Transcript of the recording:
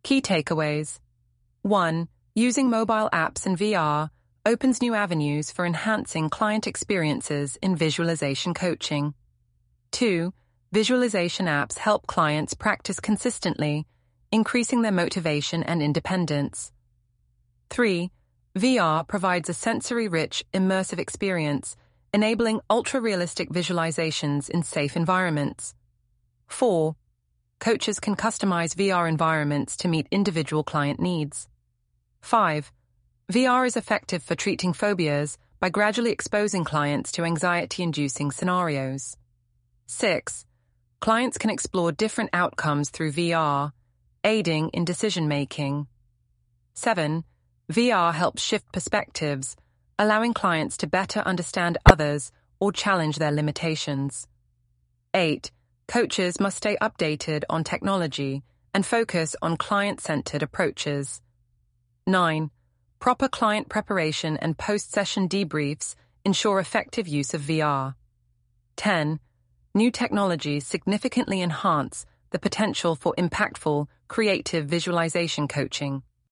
Key takeaways. 1. Using mobile apps and VR opens new avenues for enhancing client experiences in visualization coaching. 2. Visualization apps help clients practice consistently, increasing their motivation and independence. 3. VR provides a sensory-rich, immersive experience, enabling ultra-realistic visualizations in safe environments. 4. Coaches can customize VR environments to meet individual client needs. 5. VR is effective for treating phobias by gradually exposing clients to anxiety-inducing scenarios. 6. Clients can explore different outcomes through VR, aiding in decision-making. 7. VR helps shift perspectives, allowing clients to better understand others or challenge their limitations. 8. Coaches must stay updated on technology and focus on client-centered approaches. 9. Proper client preparation and post-session debriefs ensure effective use of VR. 10. New technologies significantly enhance the potential for impactful, creative visualization coaching.